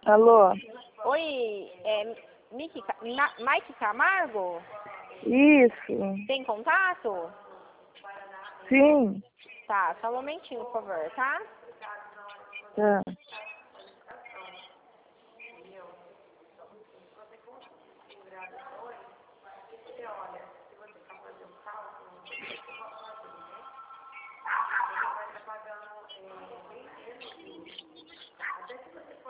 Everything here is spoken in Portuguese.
Alô? Oi, Mike Camargo? Isso. Tem contato? Sim. Tá, só um momentinho, por favor, tá? Tá.